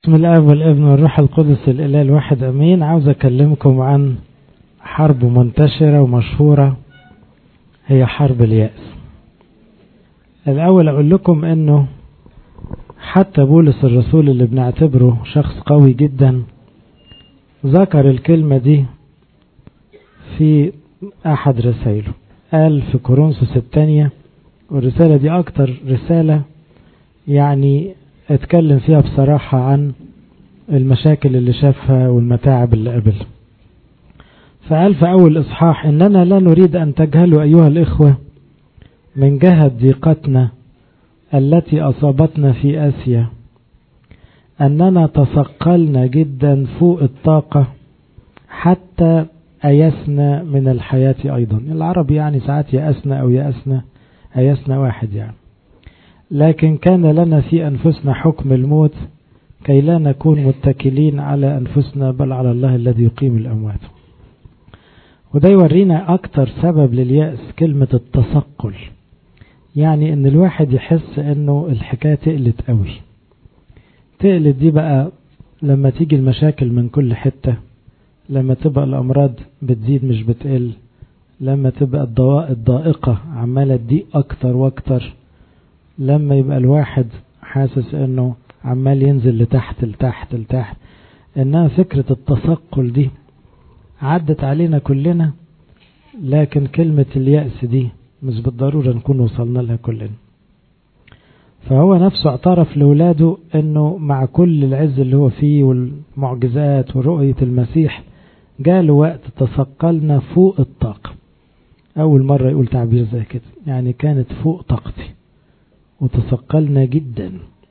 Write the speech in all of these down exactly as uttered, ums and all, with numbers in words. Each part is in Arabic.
بسم الله والابن والروح القدس الاله الواحد امين. عاوز اكلمكم عن حرب منتشرة ومشهورة، هي حرب اليأس. الاول اقول لكم انه حتى بولس الرسول اللي بنعتبره شخص قوي جدا ذكر الكلمة دي في احد رسائله، قال في كورنثوس الثانية، والرسالة دي اكتر رسالة يعني اتكلم فيها بصراحة عن المشاكل اللي شافها والمتاعب اللي قابلها. فقال في أول إصحاح: إننا لا نريد أن تجهلوا أيها الإخوة من جهة ضيقتنا التي أصابتنا في آسيا أننا تثقلنا جدا فوق الطاقة حتى أيسنا من الحياة أيضا. العرب يعني ساعات يأسنا أو يأسنا، أيسنا واحد يعني. لكن كان لنا في أنفسنا حكم الموت كي لا نكون متكلين على أنفسنا بل على الله الذي يقيم الأموات. وده يورينا أكتر سبب لليأس كلمة التثقل، يعني إن الواحد يحس إنه الحكاية تقلت قوي. تقلت دي بقى لما تيجي المشاكل من كل حتة، لما تبقى الأمراض بتزيد مش بتقل، لما تبقى الضوائق الضائقة عمالة تضيق أكتر وأكتر، لما يبقى الواحد حاسس انه عمال ينزل لتحت لتحت لتحت. انها فكرة التثقل دي عدت علينا كلنا، لكن كلمة اليأس دي مش بالضرورة نكون وصلنا لها كلنا. فهو نفسه اعترف لولاده انه مع كل العز اللي هو فيه والمعجزات ورؤية المسيح جاله وقت تثقلنا فوق الطاقة. اول مرة يقول تعبير زي كده، يعني كانت فوق طاقتي وتثقلنا جدا.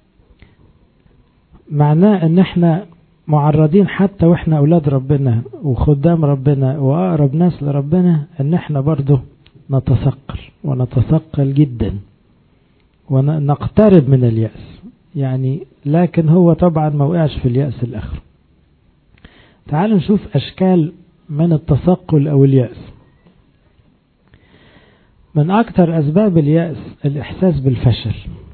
معناه ان احنا معرضين حتى واحنا اولاد ربنا وخدام ربنا واقرب ناس لربنا ان احنا برضو نتثقل ونتثقل جدا ونقترب من اليأس يعني. لكن هو طبعا ما وقعش في اليأس الاخر. تعالوا نشوف اشكال من التثقل او اليأس. من أكتر أسباب اليأس الإحساس بالفشل،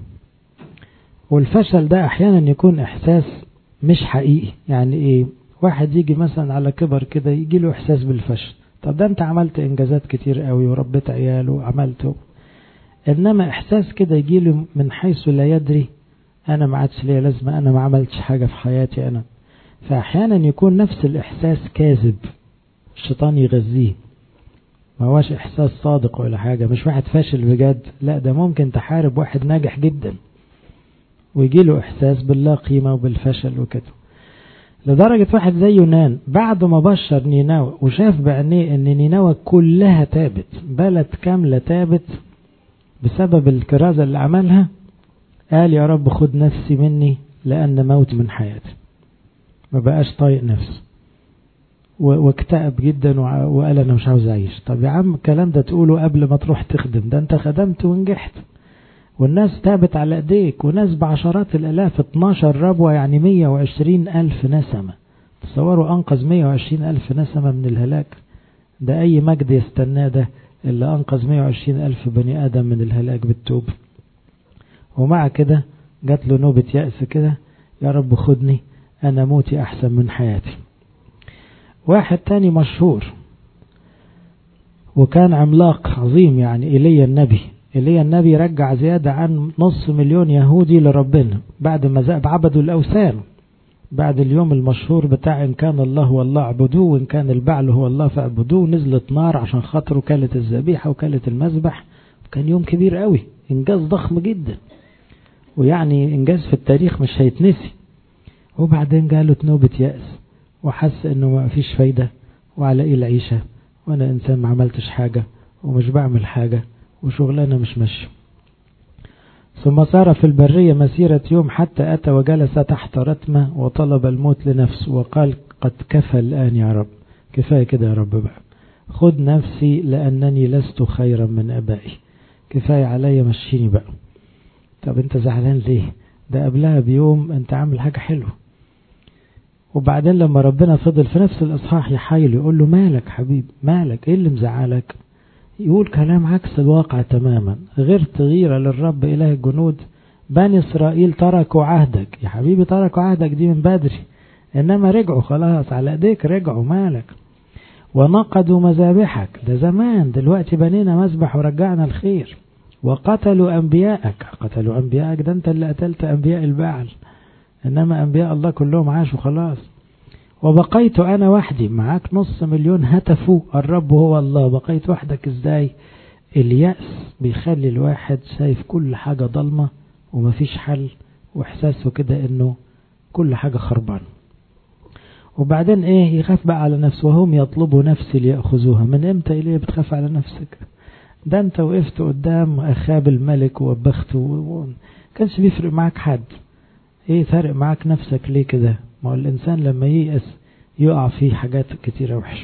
والفشل ده أحيانا يكون إحساس مش حقيقي. يعني إيه؟ واحد يجي مثلا على كبر كده يجي له إحساس بالفشل. طب ده أنت عملت إنجازات كتير قوي وربيت عياله وعملته، إنما إحساس كده يجي له من حيث لا يدري، أنا ما عادش ليا لازمة، أنا ما عملتش حاجة في حياتي أنا. فأحيانا يكون نفس الإحساس كاذب، الشيطان يغذيه، ما هواش احساس صادق ولا حاجة. مش واحد فاشل بجد، لا، ده ممكن تحارب واحد ناجح جدا ويجيله احساس باللا قيمة وبالفشل وكده. لدرجة واحد زي يونان بعد ما بشر نينوى وشاف بعينيه ان نينوى كلها تابت، بلد كاملة تابت بسبب الكرازة اللي عملها، قال يا رب خد نفسي مني لان موت من حياتي. ما بقاش طايق نفسه واكتئب جدا وقال انا مش عاوز اعيش. طب يا عم الكلام ده تقوله قبل ما تروح تخدم، ده انت خدمت ونجحت والناس تابت على ايديك، وناس بعشرات الالاف، اتناشر ربوة يعني مية وعشرين الف نسمة. تصوروا انقذ مية وعشرين الف نسمة من الهلاك. ده اي مجد يستناه ده اللي انقذ مية وعشرين الف بني ادم من الهلاك بالتوب. ومع كده جات له نوبة يأس كده، يا رب خدني انا موتي احسن من حياتي. واحد تاني مشهور وكان عملاق عظيم، يعني إيليا النبي. إيليا النبي رجع زيادة عن نص مليون يهودي لربنا بعد ما زاب عبدوا الأوثان، بعد اليوم المشهور بتاع إن كان الله هو الله اعبدوه وإن كان البعل هو الله فاعبدوه. نزلت نار عشان خاطره كلت الذبيحة وكلت المذبح. كان يوم كبير قوي، إنجاز ضخم جدا، ويعني إنجاز في التاريخ مش هيتنسي. وبعدين جاله نوبة يأس وحس انه ما فيش فايدة وعلى ايه العيشة، وانا انسان ما عملتش حاجة ومش بعمل حاجة وشغلانة مش ماشية. ثم سار في البرية مسيرة يوم حتى اتى وجلس تحت رتمة وطلب الموت لنفسه وقال قد كفى الان يا رب، كفاية كده يا رب بقى، خد نفسي لانني لست خيرا من ابائي، كفاية عليا مشيني بقى. طب انت زعلان ليه؟ ده قبلها بيوم انت عامل حاجة حلوة. وبعدين لما ربنا فضل في نفس الإصحاح يحايله يقول له مالك حبيب، مالك، ايه اللي مزعلك؟ يقول كلام عكس الواقع تماما. غير تغيير للرب إله الجنود بني إسرائيل تركوا عهدك. يا حبيبي تركوا عهدك دي من بدري، إنما رجعوا خلاص على ايديك، رجعوا مالك. ونقضوا مذابحك، ده زمان، دلوقتي بنينا مذبح ورجعنا الخير. وقتلوا أنبياءك، قتلوا أنبياءك، ده أنت اللي قتلت أنبياء البعل، إنما أنبياء الله كلهم عاشوا خلاص. وبقيت أنا وحدي، معاك نص مليون هتفوا الرب هو الله، بقيت وحدك إزاي؟ اليأس بيخلي الواحد شايف كل حاجة ضلمة ومفيش حل، وإحساسه كده إنه كل حاجة خربان. وبعدين إيه؟ يخاف بقى على نفسه. وهم يطلبوا نفسي ليأخذوها. من إمتى إليه بتخاف على نفسك؟ ده أنت وقفت قدام أخاب الملك ووبخته و... كانش بيفرق معاك حد. إيه فارق معاك نفسك ليه كده؟ ما هو الإنسان لما ييأس يقع فيه حاجات كتيرة وحشة.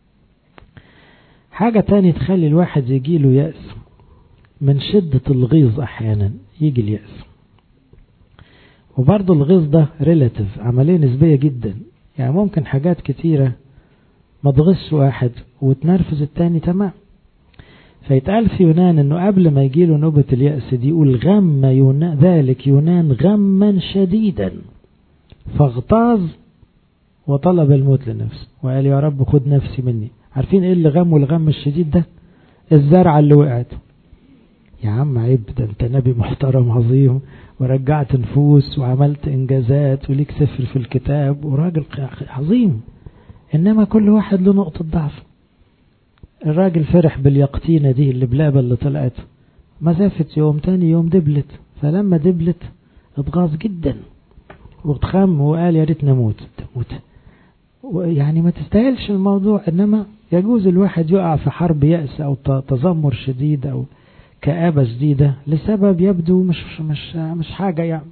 حاجة تاني تخلي الواحد يجيله يأس، من شدة الغيظ أحيانا يجي اليأس. وبرضو الغيظ ده ريلاتيف، عملية نسبية جدا. يعني ممكن حاجات كتيرة ما تغش واحد وتنرفز التاني تمام. فيتقال في يونان انه قبل ما يجيله نوبة اليأس دي يقول غم يونان ذلك يونان غما شديدا فاغتاظ وطلب الموت لنفسه وقال يا رب خد نفسي مني. عارفين ايه اللي غم؟ والغم الشديد ده الزرعة اللي وقعت. يا عم عيب، ده انت نبي محترم عظيم ورجعت نفوس وعملت انجازات وليك سفر في الكتاب وراجل عظيم، انما كل واحد له نقطة ضعف. الراجل فرح باليقطينة دي اللي بلابة اللي طلعت، مسافة يوم تاني يوم دبلت، فلما دبلت اتغاظ جدا واتخم وقال يا ريت نموت. تموت يعني ما تستاهلش الموضوع. انما يجوز الواحد يقع في حرب يأس او تذمر شديد او كآبة شديدة لسبب يبدو مش مش مش حاجة يعني.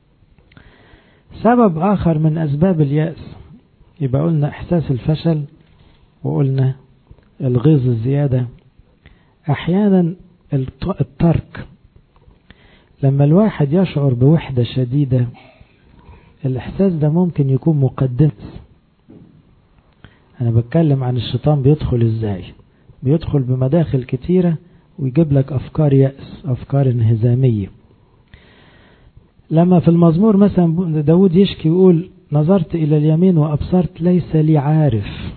سبب آخر من أسباب اليأس، يبقى قلنا إحساس الفشل وقلنا الغيظ الزيادة. أحيانا الترك، لما الواحد يشعر بوحدة شديدة الإحساس ده ممكن يكون مقدم. أنا بتكلم عن الشيطان بيدخل إزاي. بيدخل بمداخل كتيرة ويجيب لك أفكار يأس، أفكار انهزامية. لما في المزمور مثلا داود يشكي ويقول نظرت إلى اليمين وأبصرت ليس لي عارف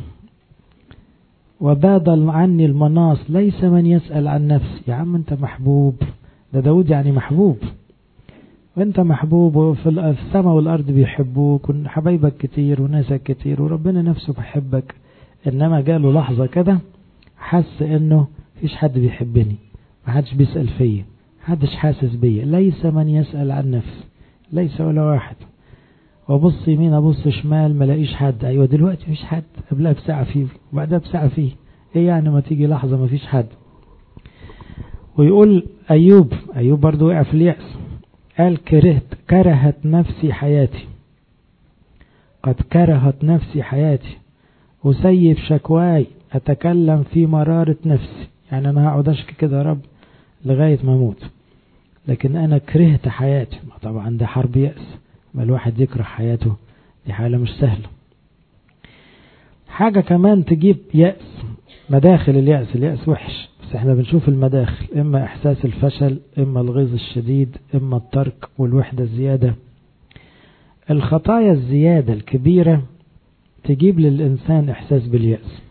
وبادل عني المناص ليس من يسأل عن نفسي. يا عم انت محبوب، ده داود يعني محبوب، وانت محبوب وفي السماء والأرض بيحبوك وحبايبك كتير وناسك كتير وربنا نفسه بيحبك. إنما جاله لحظة كده حس انه فيش حد بيحبني، ما حدش بيسأل فيا، حدش حاسس بيا، ليس من يسأل عن نفسي، ليس ولا واحد. وابص يمين ابص شمال ما لاقيش حد. ايوه دلوقتي مفيش حد، قبلها بساعة فيه وبعدها بساعة فيه. ايه يعني ما تيجي لحظة ما فيش حد؟ ويقول ايوب، ايوب برضو وقع في اليأس، قال كرهت كرهت نفسي حياتي، قد كرهت نفسي حياتي أسيب شكواي أتكلم في مرارة نفسي. يعني أنا هقعد أشكي كده يا رب لغاية ما أموت، لكن أنا كرهت حياتي. طبعا ده حرب يأس، ما الواحد يكره حياته دي حالة مش سهلة. حاجة كمان تجيب يأس، مداخل اليأس. اليأس وحش بس احنا بنشوف المداخل، إما إحساس الفشل، إما الغيظ الشديد، إما الترك والوحدة الزيادة. الخطايا الزيادة الكبيرة تجيب للإنسان إحساس باليأس.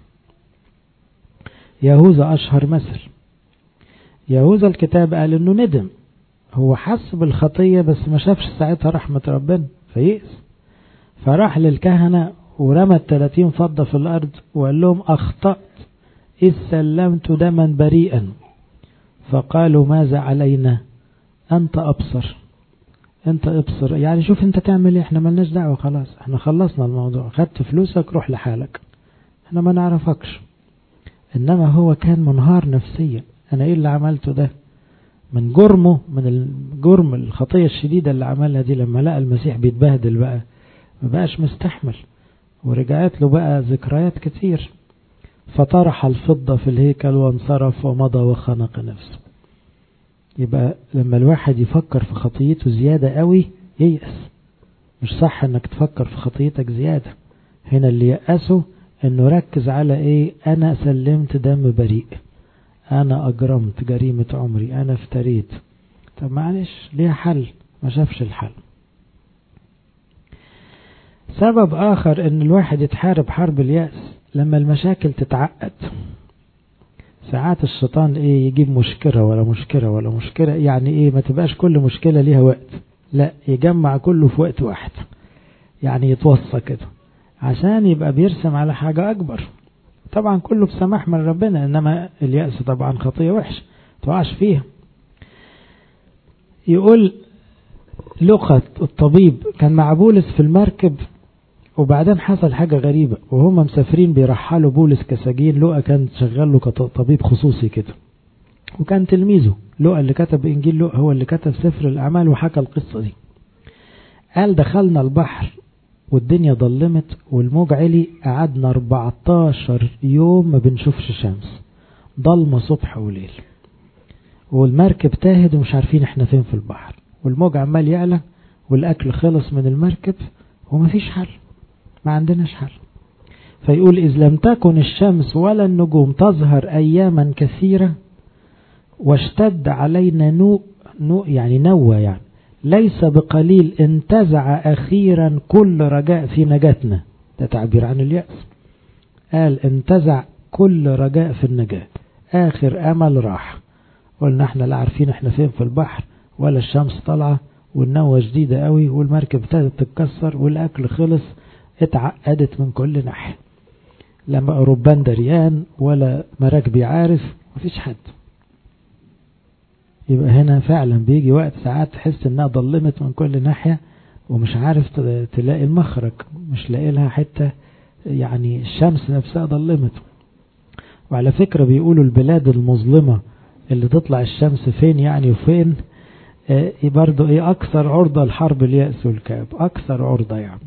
يهوذا أشهر مثل. يهوذا الكتاب قال إنه ندم، هو حس بالخطية بس ما شافش ساعتها رحمة ربنا فيئس، فراح للكهنة ورمى الثلاثين فضة في الأرض وقال لهم أخطأت إذ سلمت دما بريئا. فقالوا ماذا علينا؟ أنت أبصر، أنت أبصر. يعني شوف أنت تعمل إيه، إحنا ملناش دعوة، خلاص إحنا خلصنا الموضوع، خدت فلوسك روح لحالك، إحنا ما نعرفكش. إنما هو كان منهار نفسيا. أنا إيه اللي عملته ده؟ من جرمه، من الجرم الخطية الشديدة اللي عملها دي، لما لقى المسيح بيتبهدل بقى ما بقاش مستحمل، ورجعت له بقى ذكريات كتير. فطرح الفضة في الهيكل وانصرف ومضى وخنق نفسه. يبقى لما الواحد يفكر في خطيته زيادة قوي ييأس. مش صح انك تفكر في خطيتك زيادة. هنا اللي يأسه انه ركز على ايه؟ انا سلمت دم بريء، انا اجرمت جريمة عمري، انا افتريت. طب معلش ليها حل، ما شافش الحل. سبب آخر ان الواحد يتحارب حرب اليأس لما المشاكل تتعقد. ساعات الشيطان ايه يجيب مشكلة ولا مشكلة ولا مشكلة، يعني ايه ما تبقاش كل مشكلة ليها وقت، لا يجمع كله في وقت واحد، يعني يتوصى كده عشان يبقى بيرسم على حاجة أكبر. طبعا كله بسماح من ربنا، إنما اليأس طبعا خطية وحش توعش فيها. يقول لوقا الطبيب كان مع بولس في المركب، وبعدين حصل حاجة غريبة وهم مسافرين بيرحلوا بولس كسجين. لوقا كان شغال له كطبيب خصوصي كده، وكان تلميذه لوقا اللي كتب إنجيل لوقا هو اللي كتب سفر الأعمال وحكى القصة دي. قال دخلنا البحر والدنيا ضلمت والموج علي، قعدنا أربعتاشر يوم ما بنشوفش شمس، ضلمة صبح وليل، والمركب تاهد ومش عارفين احنا فين في البحر، والموج عمال يعلى والأكل خلص من المركب ومفيش حل، ما عندناش حل. فيقول إذ لم تكن الشمس ولا النجوم تظهر أياما كثيرة واشتد علينا نوء نوء يعني نوى يعني ليس بقليل انتزع أخيرا كل رجاء في نجاتنا. ده تعبير عن اليأس. قال انتزع كل رجاء في النجاة، آخر أمل راح. قلنا احنا لا عارفين احنا فين في البحر، ولا الشمس طالعة والنوى شديدة قوي والمركب ابتدت تتكسر والأكل خلص، اتعقدت من كل ناحية، لما أوروبان دريان ولا مراكبي عارف، مفيش حد. يبقى هنا فعلا بيجي وقت ساعات تحس انها ضلمت من كل ناحية ومش عارف تلاقي المخرج، مش لاقي لها حتة، يعني الشمس نفسها ضلمت. وعلى فكرة بيقولوا البلاد المظلمة اللي تطلع الشمس فين يعني وفين، اه برضو ايه اكثر عرضة لحرب اليأس والكآب، اكثر عرضة يعني.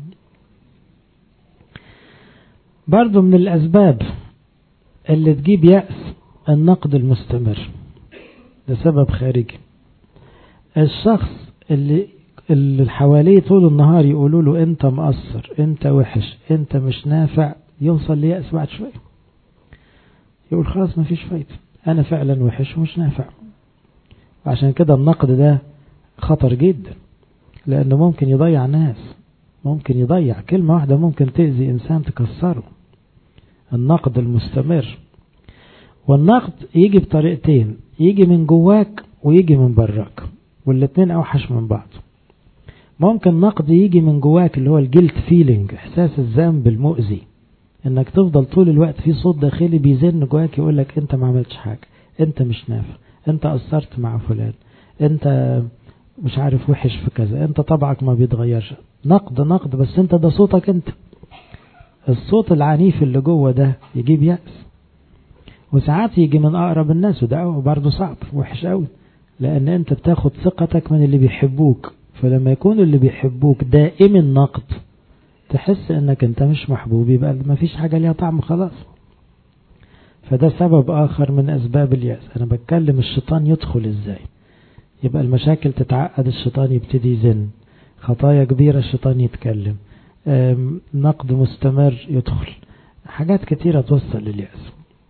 برضو من الاسباب اللي تجيب يأس النقد المستمر، ده سبب خارجي. الشخص اللي اللي حواليه طول النهار يقولوا له انت مقصر، انت وحش، انت مش نافع، يوصل ليأس بعد شوية، يقول خلاص مفيش فايدة، انا فعلا وحش ومش نافع. عشان كده النقد ده خطر جدا، لانه ممكن يضيع ناس، ممكن يضيع كلمة واحدة ممكن تأذي انسان تكسره. النقد المستمر. والنقد يجي بطريقتين، يجي من جواك ويجي من براك، والاتنين اوحش من بعض. ممكن نقد يجي من جواك اللي هو الجلت فيلينج، احساس الذنب المؤذي، انك تفضل طول الوقت في صوت داخلي بيزن جواك يقولك انت ما عملتش حاجة، انت مش نافع، انت قصرت مع فلان، انت مش عارف وحش في كذا، انت طبعك ما بيتغيرش. نقد نقد بس انت ده صوتك انت. الصوت العنيف اللي جوه ده يجيب يأس. وساعات يجي من أقرب الناس، وده برضه صعب وحش قوي، لأن أنت بتاخد ثقتك من اللي بيحبوك، فلما يكون اللي بيحبوك دائم النقد تحس أنك أنت مش محبوب، يبقى ما فيش حاجة ليها طعم خلاص. فده سبب آخر من أسباب اليأس. أنا بتكلم الشيطان يدخل إزاي، يبقى المشاكل تتعقد، الشيطان يبتدي يزن، خطايا كبيرة الشيطان يتكلم، نقد مستمر يدخل، حاجات كتيرة توصل لليأس.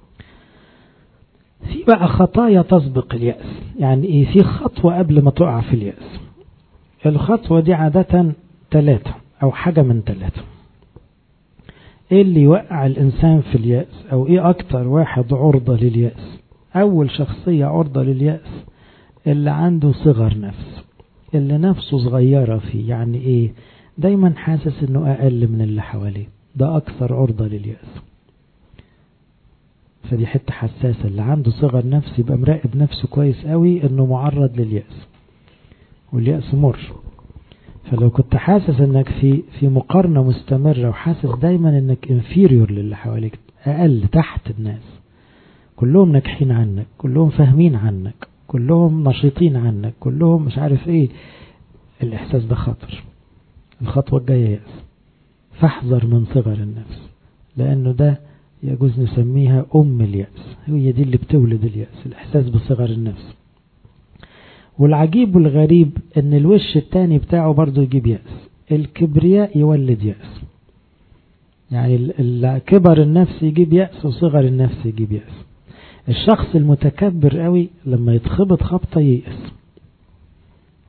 في بقى خطايا تسبق اليأس، يعني ايه؟ في خطوة قبل ما تقع في اليأس. الخطوة دي عادة ثلاثة او حاجة من ثلاثة. ايه اللي يوقع الانسان في اليأس، او ايه اكتر واحد عرضة لليأس؟ اول شخصية عرضة لليأس اللي عنده صغر نفس، اللي نفسه صغيرة فيه، يعني ايه؟ دايما حاسس انه اقل من اللي حواليه، ده اكثر عرضة لليأس. فدي حتة حساسة، اللي عنده صغر نفس يبقى مراقب نفسه كويس قوي انه معرض لليأس، واليأس مر. فلو كنت حاسس انك في في مقارنة مستمرة، وحاسس دايما انك inferior للي حواليك، اقل تحت الناس، كلهم ناجحين عنك، كلهم فاهمين عنك، كلهم نشيطين عنك، كلهم مش عارف ايه، الاحساس ده خطر. الخطوة الجاية يأس. فاحذر من صغر النفس، لانه ده يجوز نسميها أم اليأس، هي دي اللي بتولد اليأس، الإحساس بصغر النفس. والعجيب والغريب ان الوش التاني بتاعه برضو يجيب يأس، الكبرياء يولد يأس. يعني كبر النفس يجيب يأس، وصغر النفس يجيب يأس. الشخص المتكبر قوي لما يتخبط خبطة ييأس،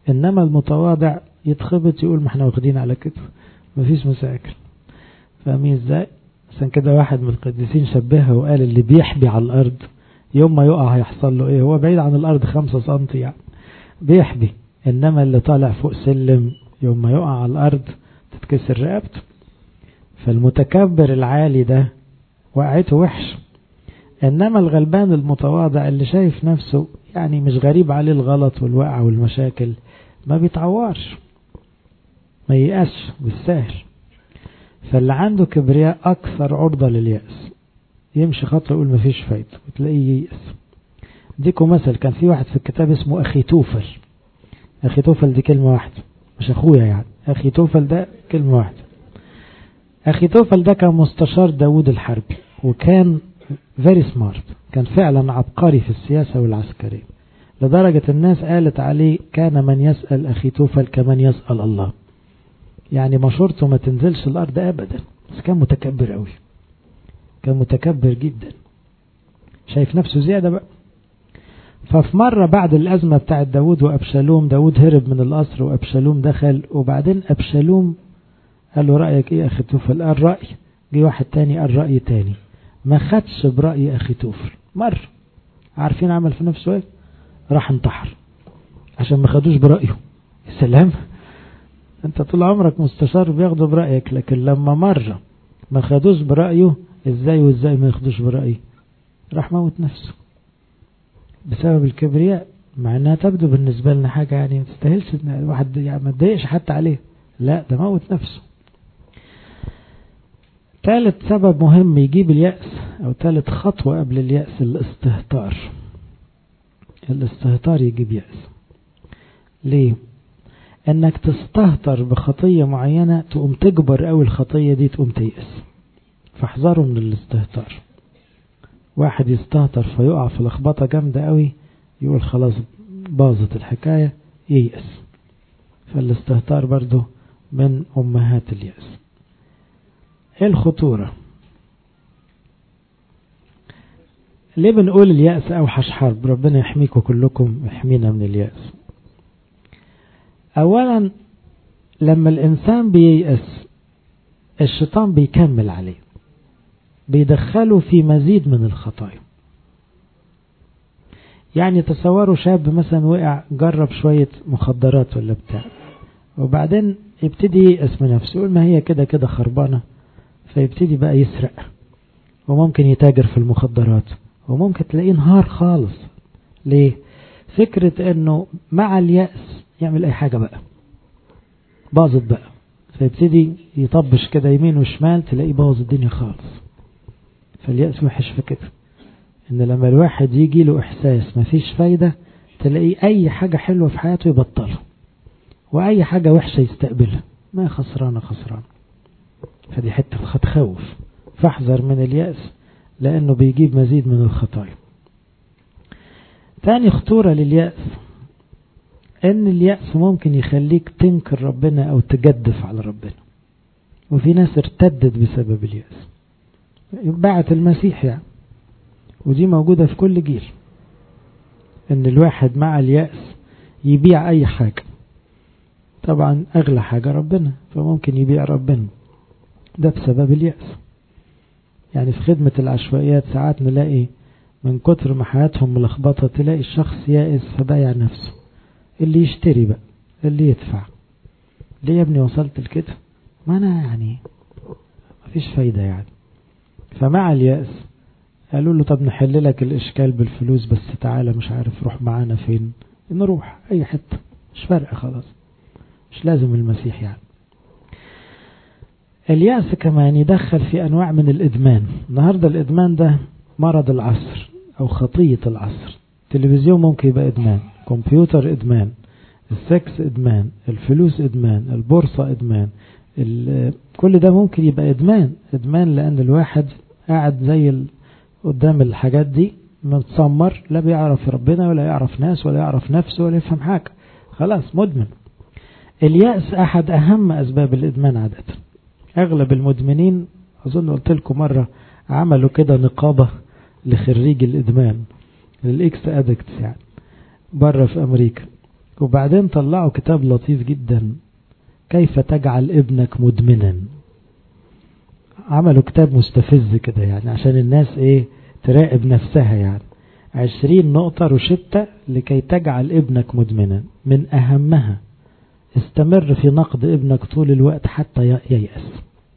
إنما المتواضع يتخبط يقول ما احنا واخدين على كده مفيش مشاكل. فاهمين ازاي؟ عشان كده واحد من القديسين شبهه وقال اللي بيحبي على الأرض يوم ما يقع هيحصل له ايه؟ هو بعيد عن الأرض خمسة سنتي يعني بيحبي، إنما اللي طالع فوق سلم يوم ما يقع على الأرض تتكسر رقبته. فالمتكبر العالي ده وقعته وحش، إنما الغلبان المتواضع اللي شايف نفسه يعني مش غريب عليه الغلط والوقع والمشاكل ما بيتعورش، ما ييأسش بالسهل. فاللي عنده كبرياء أكثر عرضة لليأس، يمشي خطوة يقول مفيش فايدة وتلاقيه ييأس. ديكو مثل، كان في واحد في الكتاب اسمه أخي توفل. أخي توفل دي كلمة واحدة، مش أخويا يعني، أخي توفل ده كلمة واحدة. أخي توفل ده كان مستشار داود الحربي، وكان very smart، كان فعلا عبقري في السياسة والعسكرية، لدرجة الناس قالت عليه كان من يسأل أخي توفل كمن يسأل الله. يعني مشورته ما تنزلش الأرض أبدا، بس كان متكبر قوي، كان متكبر جدا، شايف نفسه زيادة بقى. ففي مرة بعد الأزمة بتاعت داود وأبشالوم، داود هرب من القصر وأبشالوم دخل، وبعدين أبشالوم قال له رأيك إيه أخي توفل؟ قال رأي. جي واحد تاني قال رأي تاني، ما خدش برأي أخي توفل مرة. عارفين عمل في نفسه إيه؟ راح انتحر عشان ما خدوش برأيه. السلام، أنت طول عمرك مستشار بياخدوا برأيك، لكن لما مرة ما خدوش برأيه، إزاي وإزاي ما ياخدوش برأيه؟ راح موت نفسه بسبب الكبرياء، مع انها تبدو بالنسبة لنا حاجة يعني ما تستاهلش ان واحد يعني ما تضايقش حتى عليه، لا ده موت نفسه. ثالث سبب مهم يجيب اليأس، او ثالث خطوة قبل اليأس، الاستهتار. الاستهتار يجيب يأس. ليه؟ انك تستهتر بخطية معينة تقوم تجبر قوي الخطية دي تقوم تيأس. فاحذروا من الاستهتار. واحد يستهتر فيقع في لخبطة جامدة قوي، يقول خلاص باظت الحكاية، ييأس. فالاستهتار برضو من أمهات اليأس. ايه الخطورة؟ ليه بنقول اليأس أوحش حرب؟ ربنا يحميكم كلكم، يحمينا من اليأس. أولا لما الإنسان بييأس الشيطان بيكمل عليه، بيدخله في مزيد من الخطايا. يعني تصوروا شاب مثلا وقع جرب شوية مخدرات ولا بتاع، وبعدين يبتدي ييأس من نفسه، يقول ما هي كده كده خربانة، فيبتدي بقى يسرق، وممكن يتاجر في المخدرات، وممكن تلاقيه انهار خالص. ليه؟ فكرة انه مع اليأس يعمل اي حاجة بقى، باظت بقى، فيبتدي يطبش كده يمين وشمال، تلاقيه باظ الدنيا خالص. فاليأس وحش في كده، ان لما الواحد يجي له احساس مفيش فايدة، تلاقيه اي حاجة حلوة في حياته يبطلها، واي حاجة وحشة يستقبلها، ما خسرانة خسران. فدي حتة هتخوف. فاحذر من اليأس لانه بيجيب مزيد من الخطايا. تاني خطورة لليأس ان اليأس ممكن يخليك تنكر ربنا او تجدف على ربنا، وفي ناس ارتدت بسبب اليأس، باعت المسيح يعني، ودي موجودة في كل جيل، ان الواحد مع اليأس يبيع اي حاجة. طبعا اغلى حاجة ربنا، فممكن يبيع ربنا، ده بسبب اليأس. يعني في خدمة العشوائيات ساعات نلاقي من كتر ما حياتهم ملخبطة تلاقي الشخص يائس فبايع نفسه، اللي يشتري بقى، اللي يدفع. ليه يا ابني وصلت لكده؟ ما انا يعني مفيش فايدة يعني. فمع اليأس قالوا له طب نحل لك الاشكال بالفلوس، بس تعالى مش عارف روح معانا فين، نروح اي حتة مش فارقة خلاص، مش لازم المسيح يعني. اليأس كمان يدخل في انواع من الادمان. النهاردة الادمان ده مرض العصر او خطية العصر. التلفزيون ممكن يبقى ادمان، كمبيوتر ادمان، السكس ادمان، الفلوس ادمان، البورصة ادمان، كل ده ممكن يبقى ادمان. ادمان لان الواحد قاعد زي ال... قدام الحاجات دي متسمر، لا بيعرف ربنا ولا يعرف ناس ولا يعرف نفسه ولا يفهم حاجة، خلاص مدمن. اليأس احد اهم اسباب الادمان عادة. اغلب المدمنين، اظن قلت لكم مرة، عملوا كده نقابة لخريج الادمان، للاكس ادكتس يعني، بره في امريكا. وبعدين طلعوا كتاب لطيف جدا، كيف تجعل ابنك مدمنا. عملوا كتاب مستفز كده يعني عشان الناس ايه تراقب نفسها، يعني عشرين نقطة روشتة لكي تجعل ابنك مدمنا. من اهمها استمر في نقد ابنك طول الوقت حتى ييأس.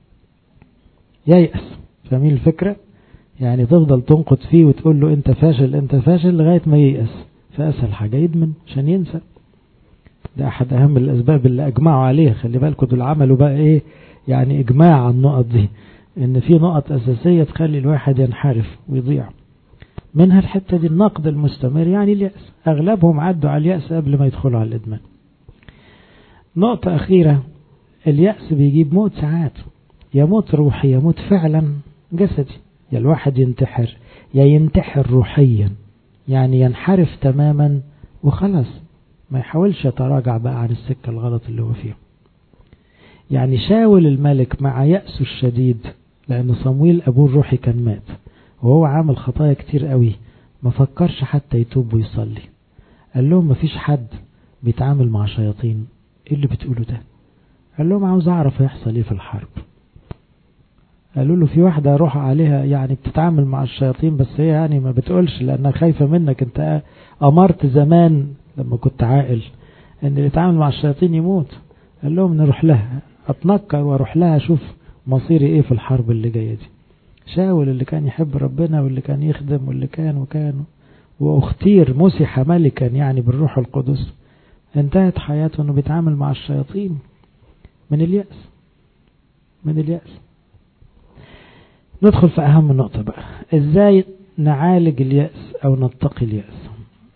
ييأس، فاهمين الفكرة؟ يعني تفضل تنقد فيه وتقول له انت فاشل انت فاشل لغاية ما ييأس، فأسهل حاجة يدمن عشان ينسى. ده احد اهم الاسباب اللي اجمعوا عليها. خلي بالكم دول عملوا بقى ايه يعني اجماع على النقط دي، ان في نقط اساسية تخلي الواحد ينحرف ويضيع. منها الحتة دي، النقد المستمر يعني اليأس. اغلبهم عدوا على اليأس قبل ما يدخلوا على الادمان. نقطة اخيرة، اليأس بيجيب موت ساعات، يموت روحي يموت فعلا جسدي. يا الواحد ينتحر يا ينتحر روحيا، يعني ينحرف تماما وخلاص ما يحاولش يتراجع بقى عن السكة الغلط اللي هو فيه. يعني شاول الملك مع يأسه الشديد، لأن صمويل أبوه الروحي كان مات وهو عامل خطايا كتير قوي، ما فكرش حتى يتوب ويصلي. قال لهم ما فيش حد بيتعامل مع شياطين. ايه اللي بتقوله ده؟ قال لهم عاوز اعرف هيحصل ايه في الحرب. قالوا له في واحدة روح عليها يعني بتتعامل مع الشياطين، بس هي يعني ما بتقولش لأنها خايفة منك. انت أمرت زمان لما كنت عاقل ان اللي يتعامل مع الشياطين يموت. قال لهم نروح لها، اتنكر واروح لها اشوف مصيري ايه في الحرب اللي جاية دي. شاول اللي كان يحب ربنا واللي كان يخدم واللي كان وكان واختير مسح ملكا يعني بالروح القدس، انتهت حياته انه بيتعامل مع الشياطين من اليأس. من اليأس. ندخل في اهم نقطة بقى، ازاي نعالج اليأس او نتقي اليأس.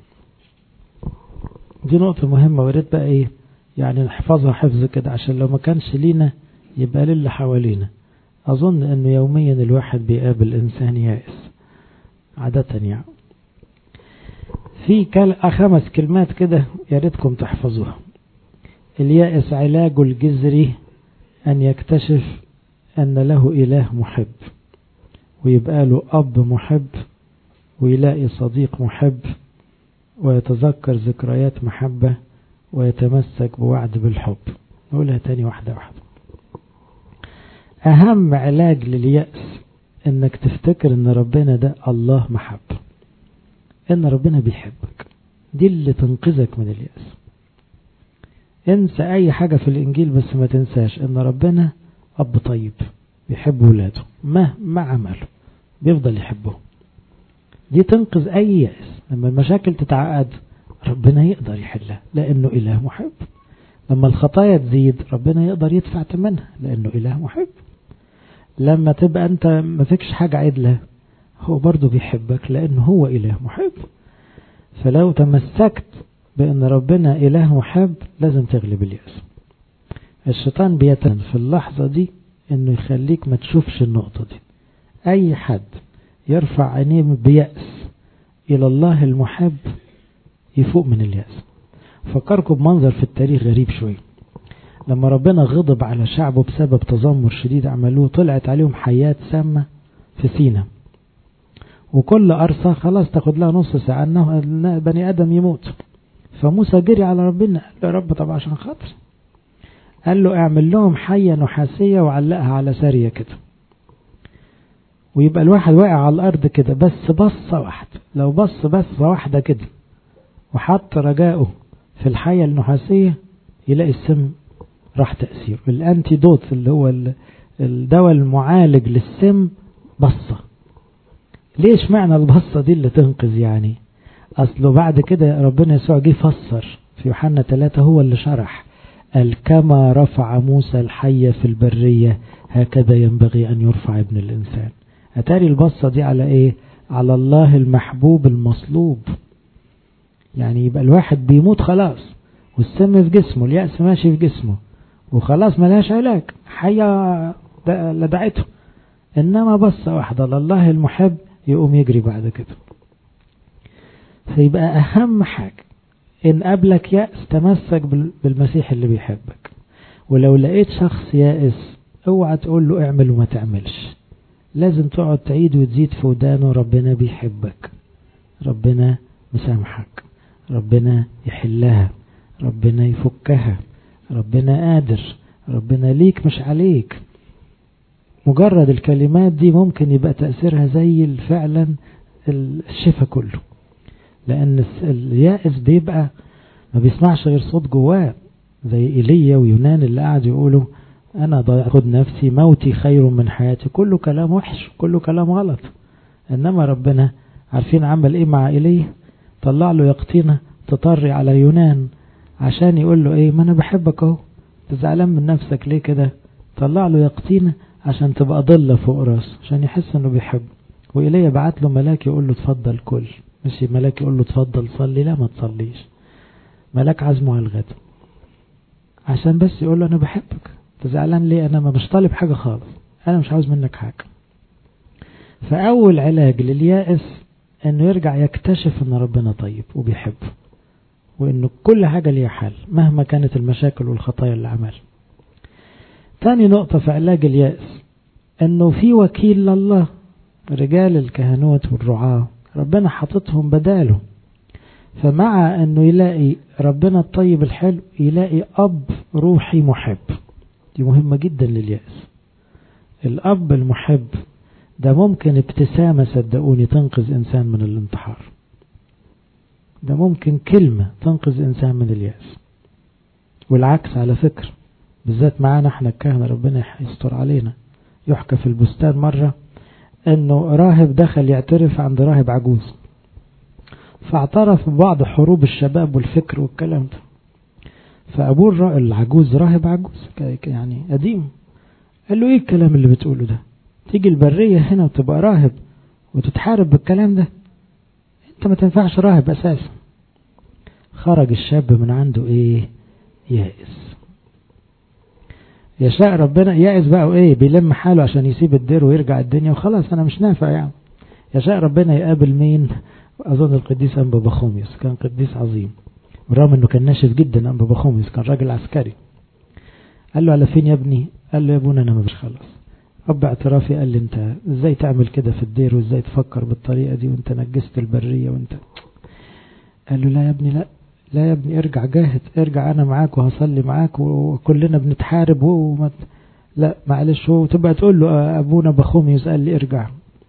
دي نقطة مهمة، وريت بقى ايه يعني نحفظها حفظ كده عشان لو ما كانش لينا يبقى للي حوالينا. اظن انه يوميا الواحد بيقابل انسان يائس عادة. يعني في خمس كلمات كده يا ريتكم تحفظوها. اليائس علاجه الجذري ان يكتشف ان له اله محب، ويبقى له اب محب، ويلاقي صديق محب، ويتذكر ذكريات محبة، ويتمسك بوعد بالحب. نقولها تاني واحدة واحدة. أهم علاج لليأس إنك تفتكر إن ربنا ده الله محب، إن ربنا بيحبك. دي اللي تنقذك من اليأس. انسى أي حاجة في الإنجيل بس ما تنساش إن ربنا أب طيب بيحب ولاده مهما عملوا بيفضل يحبهم. دي تنقذ أي يأس. لما المشاكل تتعقد ربنا يقدر يحلها لأنه إله محب. لما الخطايا تزيد ربنا يقدر يدفع ثمنها لأنه إله محب. لما تبقى أنت ما فيكش حاجة عدلة هو برضو بيحبك لأنه هو إله محب. فلو تمسكت بأن ربنا إله محب لازم تغلب اليأس. الشيطان بيتن في اللحظة دي أنه يخليك ما تشوفش النقطة دي. أي حد يرفع عينيه بيأس إلى الله المحب يفوق من اليأس. فكركم بمنظر في التاريخ غريب شوي. لما ربنا غضب على شعبه بسبب تذمر شديد عملوه، طلعت عليهم حيات سامة في سينا، وكل أرصة خلاص تاخد لها نص ساعة أنه بني آدم يموت. فموسى جري على ربنا قال له يا رب طب عشان خاطر، قال له اعمل لهم حية نحاسية وعلقها على سارية كده، ويبقى الواحد واقع على الأرض كده بس بصة واحدة. لو بص بصة واحدة كده وحط رجاؤه في الحية النحاسية يلاقي السم راح تأثير. الانتيدوت اللي هو الدواء المعالج للسم بصة. ليش معنى البصة دي اللي تنقذ؟ يعني أصله بعد كده ربنا يسوع جه فسر في يوحنا ثلاثة، هو اللي شرح قال كما رفع موسى الحية في البرية هكذا ينبغي أن يرفع ابن الإنسان. أتاري البصة دي على إيه؟ على الله المحبوب المصلوب. يعني يبقى الواحد بيموت خلاص والسم في جسمه، اليأس ماشي في جسمه وخلاص ملهاش علاج، حية لدعته، إنما بصة واحدة لله المحب يقوم يجري بعد كده. فيبقى أهم حاجة إن قبلك يأس تمسك بالمسيح اللي بيحبك. ولو لقيت شخص يائس اوعى تقول له اعمل وما تعملش، لازم تقعد تعيد وتزيد في ودانه ربنا بيحبك، ربنا مسامحك، ربنا يحلها، ربنا يفكها، ربنا قادر، ربنا ليك مش عليك. مجرد الكلمات دي ممكن يبقى تأثيرها زي فعلا الشفاء كله، لأن اليائس بيبقى ما بيسمعش غير صوت جواه، زي إيليا ويونان اللي قاعد يقولوا أنا ضاخد نفسي، موتي خير من حياتي. كله كلام وحش، كله كلام غلط. إنما ربنا عارفين عمل إيه مع إيليا؟ طلع له يقطينة تطري على يونان عشان يقول له إيه؟ ما أنا بحبك أهو، تزعلان من نفسك ليه كده؟ طلع له يقطينة عشان تبقى ضلة فوق راسه، عشان يحس إنه بيحب. وإيليا بعت له ملاك يقول له تفضل كل، مش ملاك يقول له تفضل صلي، لا ما تصليش. ملاك عزمه على الغد عشان بس يقول له أنا بحبك، تزعلان ليه؟ أنا ما مش طالب حاجة خالص، أنا مش عاوز منك حاجة. فأول علاج لليائس أنه يرجع يكتشف أن ربنا طيب وبيحبه، وأنه كل حاجة ليها حل مهما كانت المشاكل والخطايا اللي عملها. تاني نقطة في علاج اليائس أنه في وكيل لله، رجال الكهنوت والرعاة ربنا حطتهم بداله. فمع أنه يلاقي ربنا الطيب الحلو يلاقي أب روحي محب، دي مهمة جدا لليأس. الأب المحب ده ممكن ابتسامة صدقوني تنقذ إنسان من الانتحار، ده ممكن كلمة تنقذ إنسان من اليأس. والعكس على فكرة، بالذات معانا احنا الكهنة ربنا يستر علينا. يحكى في البستان مرة أنه راهب دخل يعترف عند راهب عجوز، فاعترف ببعض حروب الشباب والفكر والكلام ده. فأبوه العجوز راهب عجوز يعني قديم، قال له ايه الكلام اللي بتقوله ده؟ تيجي البرية هنا وتبقى راهب وتتحارب بالكلام ده؟ انت ما تنفعش راهب اساسا. خرج الشاب من عنده ايه؟ يائس. يشاء ربنا يائس بقى وايه؟ بيلم حاله عشان يسيب الدير ويرجع الدنيا وخلاص انا مش نافع يعني. يشاء ربنا يقابل مين؟ اظن القديس انبا بخوميوس، كان قديس عظيم بالرغم انه كان ناشف جدا. انبا بخوميوس كان راجل عسكري. قال له على فين يا ابني؟ قال له يا ابونا انا مش خلص. اب اعترافي قال لي انت ازاي تعمل كده في الدير وازاي تفكر بالطريقه دي وانت نجست البريه وانت. قال له لا يا ابني، لا لا يا ابني ارجع جاهد، ارجع انا معاك وهصلي معاك وكلنا بنتحارب ومت... لا معلش. هو تبقى تقول له ابونا بخوميوس قال لي ارجع.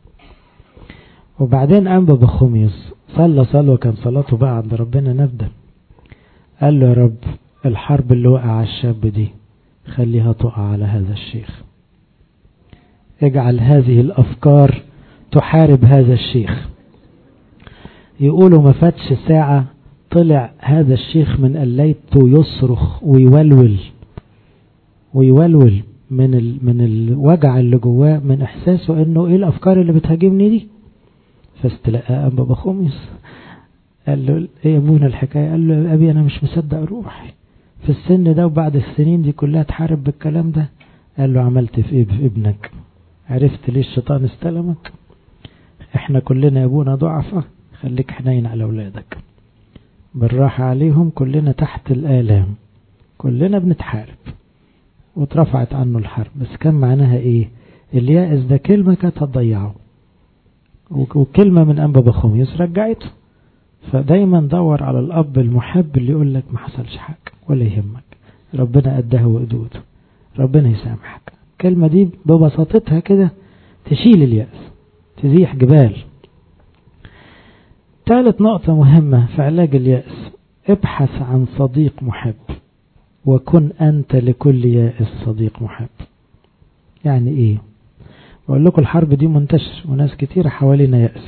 وبعدين انبا بخوميوس صلى صلوه كان صلاته بقى عند ربنا نبدا. قال له يا رب الحرب اللي وقع على الشاب دي خليها تقع على هذا الشيخ، اجعل هذه الافكار تحارب هذا الشيخ. يقولوا ما فاتش ساعة طلع هذا الشيخ من قليته يصرخ ويولول ويولول من ال من الوجع اللي جواه، من احساسه انه ايه الافكار اللي بتهاجمني دي. فاستلقى انبا بخوميوس قال له ايه يا ابونا الحكاية؟ قال له يا ابي انا مش مصدق روحي في السن ده وبعد السنين دي كلها تحارب بالكلام ده. قال له عملت في ايه في ابنك؟ عرفت ليه الشيطان استلمك؟ احنا كلنا يا ابونا ضعفة، خليك حنين على اولادك بالراحة عليهم، كلنا تحت الآلام، كلنا بنتحارب. واترفعت عنه الحرب. بس كان معناها ايه؟ اليائس ده كلمة كانت هتضيعه، وكلمة من انبا بخوميوس رجعته. فدايما دور على الاب المحب اللي يقول لك ما حصلش حاجة ولا يهمك، ربنا قدها وقدوده، ربنا يسامحك. الكلمة دي ببساطتها كده تشيل اليأس، تزيح جبال. ثالث نقطة مهمة في علاج اليأس، ابحث عن صديق محب وكن أنت لكل يائس صديق محب. يعني ايه؟ بقول لكم الحرب دي منتشر وناس كتير حوالينا يأس.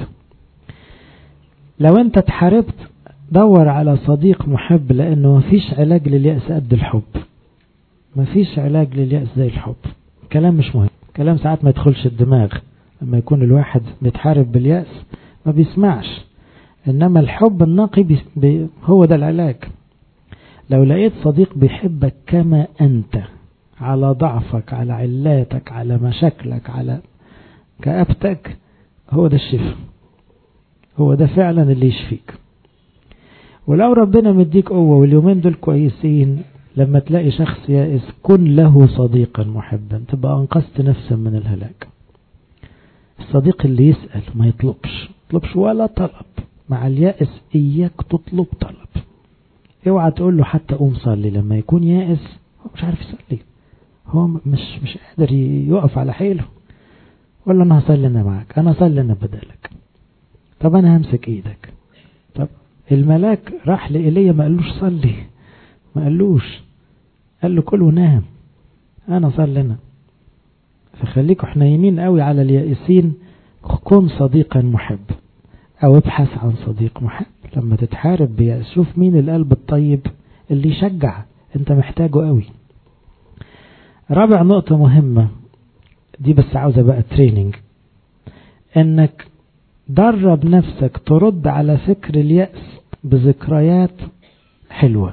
لو انت اتحاربت دور على صديق محب، لانه مفيش علاج لليأس قد الحب. مفيش علاج لليأس زي الحب. كلام مش مهم، كلام ساعات ما يدخلش الدماغ. لما يكون الواحد بيتحارب باليأس ما بيسمعش، انما الحب النقي بي بي هو ده العلاج. لو لقيت صديق بيحبك كما انت، على ضعفك، على علاتك، على مشاكلك، على كآبتك، هو ده الشفاء، هو ده فعلا اللي يشفيك. ولو ربنا مديك قوة واليومين دول كويسين، لما تلاقي شخص يائس كن له صديقا محبا، تبقى انقذت نفسا من الهلاك. الصديق اللي يسأل ما يطلبش، يطلبش ولا طلب. مع اليائس إياك تطلب طلب، اوعى تقول له حتى قوم صلي. لما يكون يائس هو مش عارف يصلي، هو مش مش قادر يقف على حيله. ولا انا هصلي انا معاك، انا هصلي انا بدالك، طب انا همسك ايدك. طب الملاك راح لإيليا ما قالوش صلي، ما قالوش، قال له كل ونام، انا صلي انا. فخليكوا حنينين قوي على اليائسين. كن صديقا محب، او ابحث عن صديق محب. لما تتحارب بيأس شوف مين القلب الطيب اللي يشجع، انت محتاجه قوي. رابع نقطة مهمة دي بس عاوزة بقى تريننج، انك درب نفسك ترد على فكر اليأس بذكريات حلوة.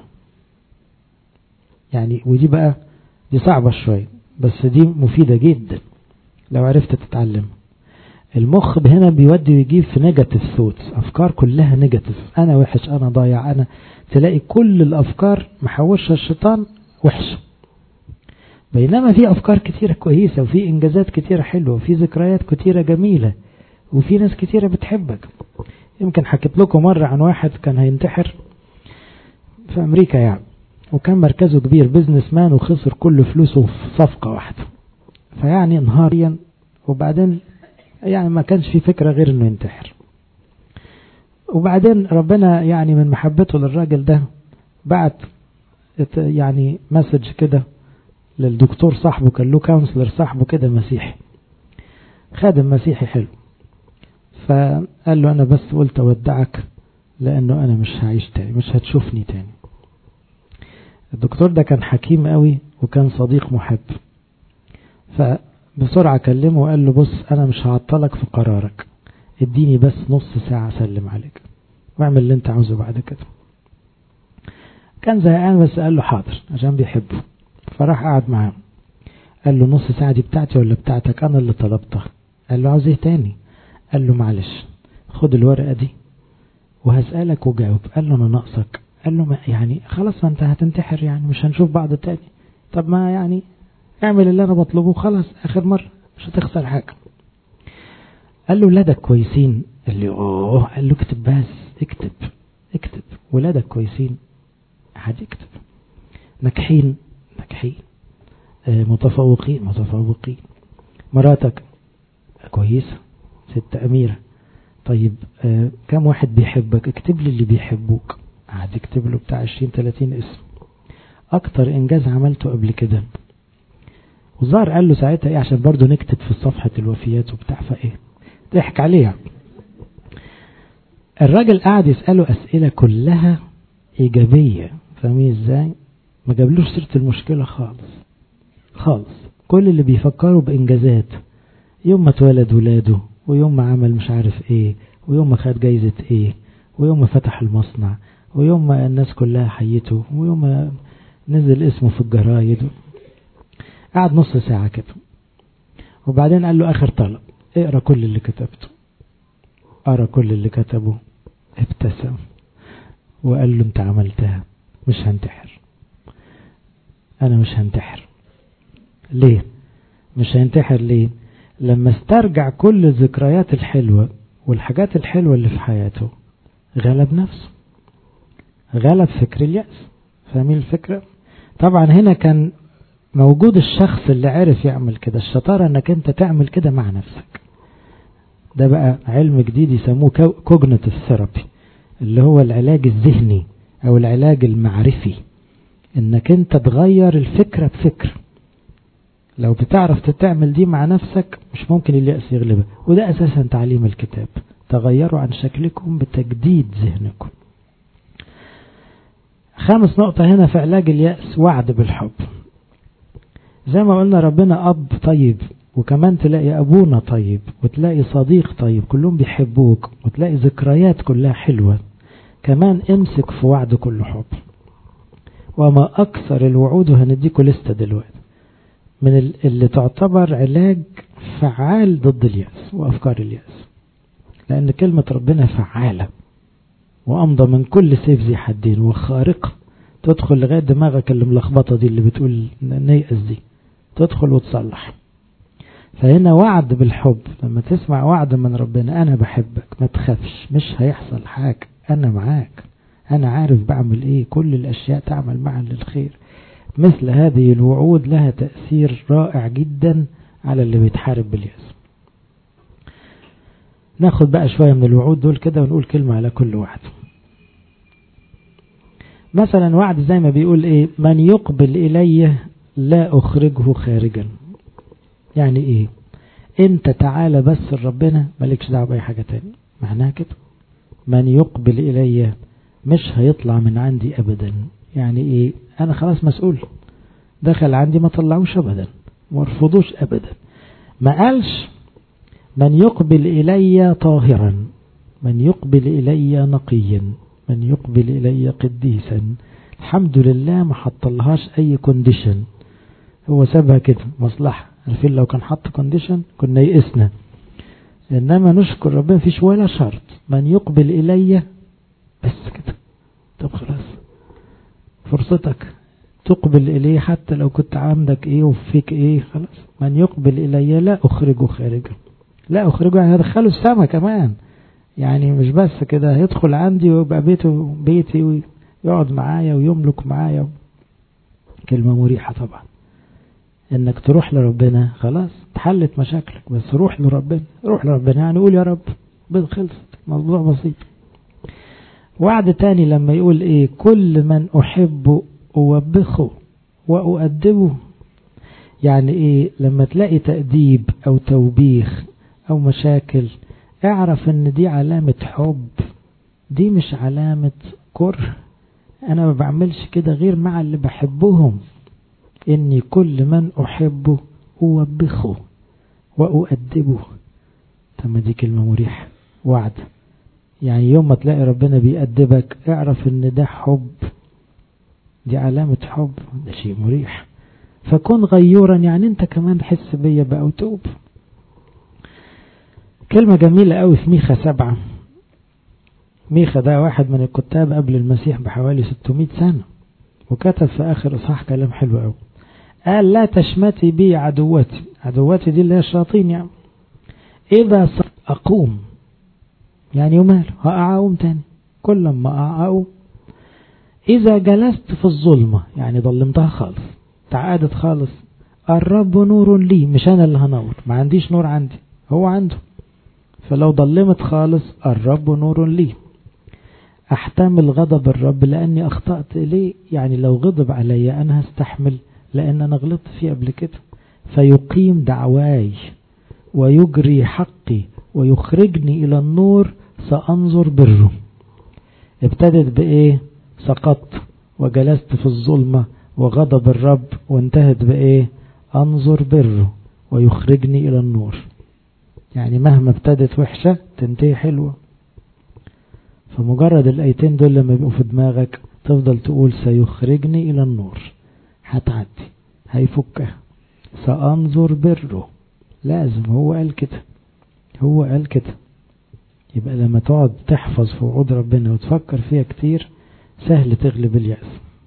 يعني ودي بقى دي صعبة شوية بس دي مفيدة جدا لو عرفت تتعلم. المخ هنا بيودي ويجيب في نيجاتيف ثوتس، افكار كلها نيجاتيف، انا وحش، انا ضايع، انا تلاقي كل الافكار محوشها الشيطان وحشة. بينما في افكار كتيرة كويسة، وفي انجازات كتيرة حلوة، وفي ذكريات كتيرة جميلة، وفي ناس كتيرة بتحبك. يمكن حكيت لكم مرة عن واحد كان هينتحر في امريكا يعني، وكان مركزه كبير، بيزنس مان، وخسر كل فلوسه في صفقة واحدة، فيعني انهاريا. وبعدين يعني ما كانش في فكرة غير انه ينتحر. وبعدين ربنا يعني من محبته للراجل ده بعت يعني مسج كده للدكتور صاحبه، كان له كونسلر صاحبه كده مسيحي، خادم مسيحي حلو. فقال له انا بس قلت اودعك لانه انا مش هعيش تاني، مش هتشوفني تاني. الدكتور ده كان حكيم قوي وكان صديق محب، فبسرعة كلمه وقال له بص انا مش هعطلك في قرارك، اديني بس نص ساعة اسلم عليك واعمل اللي انت عاوزه بعد كده. كان زهقان بس قال له حاضر عشان بيحبه. فراح قعد معاه قال له نص ساعة دي بتاعتي ولا بتاعتك؟ انا اللي طلبتها. قال له عاوز ايه تاني؟ قال له معلش خد الورقة دي وهسألك وجاوب. قال له انا ناقصك؟ قال له ما يعني خلاص ما انت هتنتحر يعني مش هنشوف بعض تاني، طب ما يعني اعمل اللي انا بطلبه خلاص اخر مرة مش هتخسر حاجة. قال له ولادك كويسين؟ قال له اوه. قال له اكتب بس، اكتب اكتب ولادك كويسين، حد يكتب. ناجحين ناجحين، اه متفوقين متفوقين. مراتك كويسة، ست أميرة. طيب اه كم واحد بيحبك؟ اكتب لي اللي بيحبوك. قعد يكتب له بتاع عشرين تلاتين اسم. اكتر انجاز عملته قبل كده. وظهر قال له ساعتها ايه عشان برضو نكتب في صفحة الوفيات وبتاع، فايه ضحك عليها. الراجل قعد يسأله اسئلة كلها ايجابية، فاهمين ازاي؟ ما جابلوش سيرة المشكلة خالص خالص. كل اللي بيفكروا بانجازات، يوم ما اتولد ولاده، ويوم ما عمل مش عارف ايه، ويوم ما خد جايزة ايه، ويوم ما فتح المصنع، ويوم ما الناس كلها حيته، ويوم ما نزل اسمه في الجرايد. قعد نص ساعة كده وبعدين قال له اخر طلب اقرأ كل اللي كتبته. قرأ كل اللي كتبه، ابتسم وقال له انت عملتها، مش هنتحر، انا مش هنتحر. ليه مش هينتحر؟ ليه؟ لما استرجع كل الذكريات الحلوة والحاجات الحلوة اللي في حياته غلب نفسه، غلب فكر اليأس. فاهمين الفكرة؟ طبعا هنا كان موجود الشخص اللي عرف يعمل كده. الشطارة انك انت تعمل كده مع نفسك. ده بقى علم جديد يسموه كوجنيتيف ثيرابي، اللي هو العلاج الذهني او العلاج المعرفي، انك انت تغير الفكرة بفكر. لو بتعرف تعمل دي مع نفسك مش ممكن اليأس يغلبك. وده اساسا تعليم الكتاب، تغيروا عن شكلكم بتجديد ذهنكم. خامس نقطة هنا في علاج اليأس، وعد بالحب. زي ما قلنا ربنا أب طيب، وكمان تلاقي أبونا طيب، وتلاقي صديق طيب كلهم بيحبوك، وتلاقي ذكريات كلها حلوة. كمان امسك في وعد كل حب. وما أكثر الوعود، وهنديكوا لستة دلوقتي من اللي تعتبر علاج فعال ضد اليأس وأفكار اليأس، لأن كلمة ربنا فعالة وأمضى من كل سيف ذي حدين وخارقة، تدخل لغاية دماغك اللي ملخبطة دي اللي بتقول نيأس دي، تدخل وتصلح. فهنا وعد بالحب. لما تسمع وعد من ربنا أنا بحبك، ما تخافش، مش هيحصل حاجة، أنا معاك، أنا عارف بعمل إيه، كل الأشياء تعمل معا للخير. مثل هذه الوعود لها تأثير رائع جدا على اللي بيتحارب باليأس. ناخد بقى شوية من الوعود دول كده ونقول كلمة على كل وعد. مثلا وعد زي ما بيقول إيه، من يقبل إلي لا أخرجه خارجا. يعني إيه؟ أنت تعالى بس لربنا، مالكش دعوة بأي حاجة تاني. معناها كده، من يقبل إلي مش هيطلع من عندي أبدا. يعني إيه؟ أنا خلاص مسؤول، دخل عندي ما طلعوش أبدا، مرفضوش أبدا. ما قالش من يقبل إلي طاهرا، من يقبل إلي نقيا، من يقبل إلي قديسا. الحمد لله ما حطلهاش أي كونديشن، هو سابها كده مصلحة. عارفين لو كان حط كونديشن كنا يئسنا، إنما نشكر ربنا فيش ولا شرط. من يقبل إلي بس كده. طب خلاص فرصتك تقبل إليه حتى لو كنت عندك إيه وفيك إيه. خلاص من يقبل إلي لا أخرجه خارجا. لا أخرجه يعني هدخله السما كمان، يعني مش بس كده، هيدخل عندي ويبقى بيته بيتي ويقعد معايا ويملك معايا. كلمة مريحة طبعا انك تروح لربنا، خلاص تحلت مشاكلك. بس روح لربنا، روح لربنا يعني قول يا رب خلصت، موضوع بسيط. وعد تاني لما يقول ايه، كل من احبه اوبخه واؤدبه. يعني ايه؟ لما تلاقي تأديب او توبيخ او مشاكل، اعرف ان دي علامة حب، دي مش علامة كره. انا ما بعملش كده غير مع اللي بحبهم. إني كل من أحبه أوبخه وأؤدبه. تم دي كلمة مريحة، وعد. يعني يوم ما تلاقي ربنا بيأدبك اعرف إن ده حب، دي علامة حب، ده شيء مريح. فكن غيورا، يعني أنت كمان حس بيا بقى وتوب. كلمة جميلة قوي في ميخا سبعة. ميخا ده واحد من الكتاب قبل المسيح بحوالي ستمائة سنة، وكتب في آخر إصحاح كلام حلو قوي. قال لا تشمتي بي عدوتي. عدوتي دي اللي هي الشياطين يعني. إذا أقوم، يعني يومال هأقوم تاني، كل ما أقوم. إذا جلست في الظلمة، يعني ظلمتها خالص، تعادت خالص. الرب نور لي، مش أنا اللي هنور، ما عنديش نور عندي، هو عنده. فلو ظلمت خالص الرب نور لي. أحتمل غضب الرب لأني أخطأت إليه، يعني لو غضب علي أنا هستحمل لأن أنا غلطت فيه قبل كده. فيقيم دعواي ويجري حقي ويخرجني إلى النور، سأنظر بره. ابتدت بإيه؟ سقطت وجلست في الظلمة وغضب الرب، وانتهت بإيه؟ أنظر بره ويخرجني إلى النور. يعني مهما ابتدت وحشة تنتهي حلوة. فمجرد الآيتين دول لما يبقوا في دماغك تفضل تقول سيخرجني إلى النور، هتعدي، هيفكها، سأنظر بره. لازم، هو قال كده، هو قال كده. يبقى لما تقعد تحفظ في وعود ربنا وتفكر فيها كتير سهل تغلب اليأس.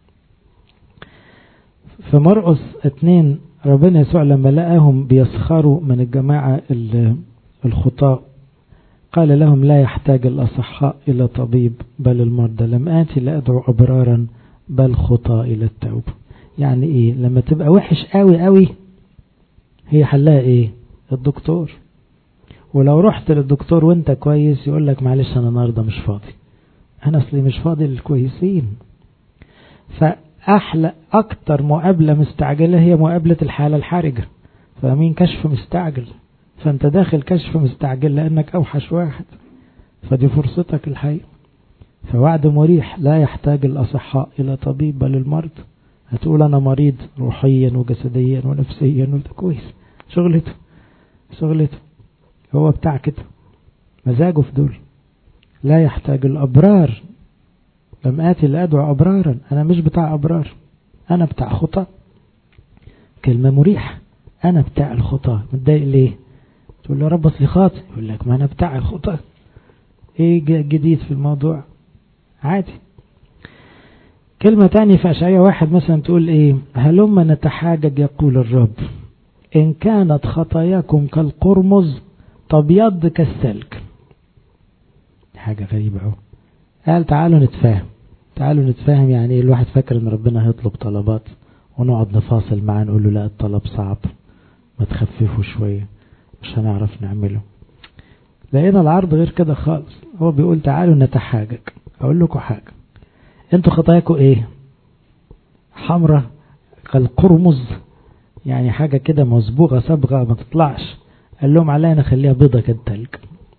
في مرقس اتنين ربنا يسوع لما لقاهم بيسخروا من الجماعة الخطاء قال لهم لا يحتاج الأصحاء إلى طبيب بل المرضى، لم آتي لأدعو أبرارا بل خطاء إلى التوبة. يعني إيه؟ لما تبقى وحش قوي قوي هي حلها إيه؟ الدكتور. ولو رحت للدكتور وانت كويس يقول لك معلش أنا النهارده مش فاضي، أنا أصلي مش فاضي للكويسين. فأحلى أكتر مقابلة مستعجلة هي مقابلة الحالة الحرجة. فمين كشف مستعجل، فانت داخل كشف مستعجل لأنك أوحش واحد، فدي فرصتك الحقيقة. فوعد مريح، لا يحتاج الأصحاء إلى طبيب بل المرض. هتقول أنا مريض روحيا وجسديا ونفسيا، وده كويس، شغلته شغلته هو بتاع كده، مزاجه في دول. لا يحتاج الأبرار، لم آتي لأدعو أبرارا، أنا مش بتاع أبرار، أنا بتاع خطأ. كلمة مريحة، أنا بتاع الخطأ. متضايق ليه؟ تقول له رب اصلي خاطئ، يقول لك ما أنا بتاع الخطأ، إيه جديد في الموضوع؟ عادي. كلمة تانية في أشعياء واحد مثلا تقول إيه؟ هلما نتحاجج يقول الرب إن كانت خطاياكم كالقرمز تبيض كالثلج. حاجة غريبة أهو. قال تعالوا نتفاهم، تعالوا نتفاهم يعني ايه. الواحد فاكر ان ربنا هيطلب طلبات ونقعد نفاصل معاه نقول له لا الطلب صعب، ما تخففه شوية، مش هنعرف نعمله. لقينا العرض غير كده خالص. هو بيقول تعالوا نتحاجج. اقول لكم حاجة، انتوا خطاياكم ايه؟ حمرة كالقرمز، يعني حاجة كده مصبوغة صبغة ما تطلعش. قال لهم علينا نخليها بيضة كالتلج.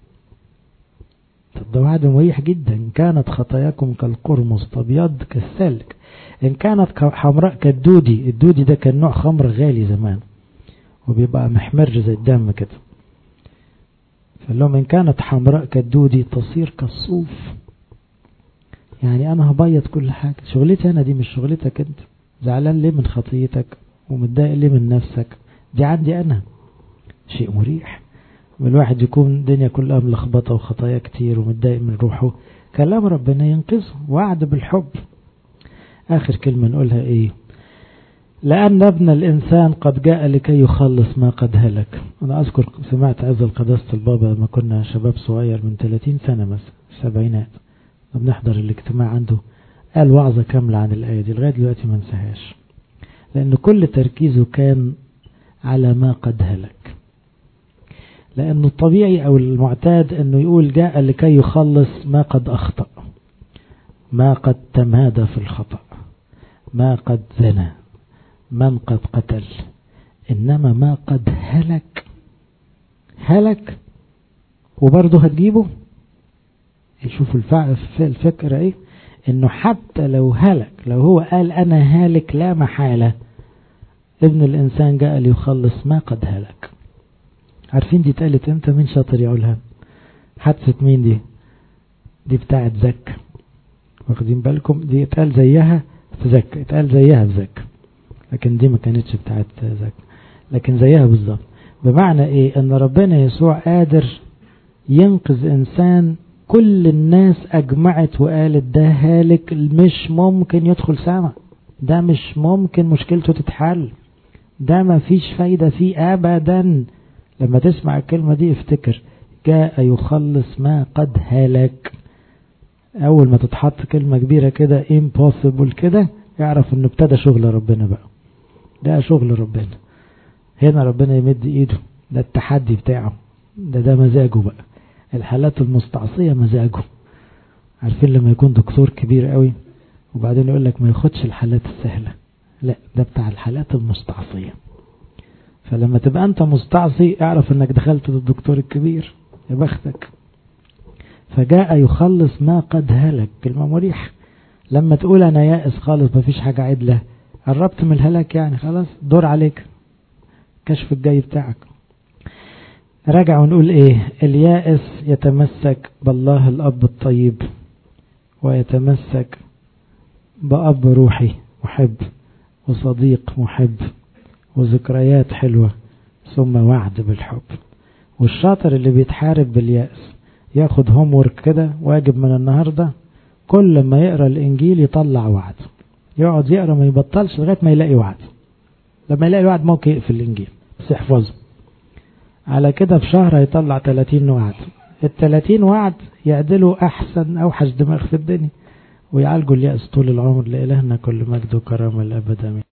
طب ده وعد مريح جدا. إن كانت خطاياكم كالقرمز تبيض كالثلج، إن كانت حمراء كالدودي. الدودي ده كان نوع خمر غالي زمان وبيبقى محمر زي الدم كده. فقال لهم إن كانت حمراء كالدودي تصير كالصوف. يعني أنا هبيض كل حاجة. شغلتي أنا دي مش شغلتك أنت. زعلان ليه من خطيتك ومتضايق ليه من نفسك؟ دي عندي أنا. شيء مريح من الواحد يكون الدنيا كلها ملخبطة وخطايا كتير ومتضايق من روحه، كلام ربنا ينقذه، وعد بالحب. آخر كلمة نقولها إيه؟ لأن ابن الإنسان قد جاء لكي يخلص ما قد هلك. أنا أذكر سمعت هذا القداسة البابا لما كنا شباب صغير من ثلاثين سنة مثلا، السبعينات، بنحضر الاجتماع عنده، قال وعظة كاملة عن الآية دي لغاية دلوقتي ما انساهاش، لأن كل تركيزه كان على ما قد هلك. لأنه الطبيعي أو المعتاد أنه يقول جاء لكي يخلص ما قد أخطأ، ما قد تمادى في الخطأ، ما قد زنى، من قد قتل. إنما ما قد هلك، هلك وبرضه هتجيبه. يشوفوا الفكرة إيه؟ إنه حتى لو هلك، لو هو قال أنا هالك لا محالة، ابن الإنسان جاء ليخلص ما قد هلك. عارفين دي اتقالت امتى؟ مين شاطر يقولها؟ حادثة مين دي؟ دي بتاعت زك. واخدين بالكم؟ دي اتقال زيها في زك، اتقال زيها في زك، لكن دي ما كانتش بتاعت زك، لكن زيها بالظبط. بمعنى ايه؟ ان ربنا يسوع قادر ينقذ انسان كل الناس اجمعت وقالت ده هالك مش ممكن يدخل سما، ده مش ممكن مشكلته تتحل، ده ما فيش فايدة فيه ابدا. لما تسمع الكلمة دي افتكر جاء يخلص ما قد هلك. اول ما تتحط كلمة كبيرة كده impossible كده، يعرف انه ابتدى شغل ربنا بقى. ده شغل ربنا. هنا ربنا يمد ايده، ده التحدي بتاعه، ده ده مزاجه بقى. الحالات المستعصية مزاجه. عارفين لما يكون دكتور كبير قوي وبعدين يقول لك ما ياخدش الحالات السهلة، لا ده بتاع الحالات المستعصية. فلما تبقى انت مستعصي اعرف انك دخلت للدكتور الكبير، يا بختك. فجاء يخلص ما قد هلك، كلمة مريح. لما تقول انا يائس خالص مفيش حاجة عدلة، قربت من الهلاك يعني، خلاص دور عليك كشف الجاي بتاعك. راجع ونقول ايه؟ اليائس يتمسك بالله الاب الطيب، ويتمسك بأب روحي محب، وصديق محب، وذكريات حلوة، ثم وعد بالحب. والشاطر اللي بيتحارب باليأس ياخد هوم ورك كده، واجب من النهاردة، كل ما يقرأ الإنجيل يطلع وعد، يقعد يقرأ ما يبطلش لغاية ما يلاقي وعد. لما يلاقي الوعد ممكن يقفل الإنجيل بس يحفظه. على كده في شهر هيطلع ثلاثين وعد. الثلاثين وعد يعدلوا أحسن أوحش دماغ في الدنيا ويعالجوا اليأس طول العمر. لإلهنا كل مجد وكرامة الأبد آمين.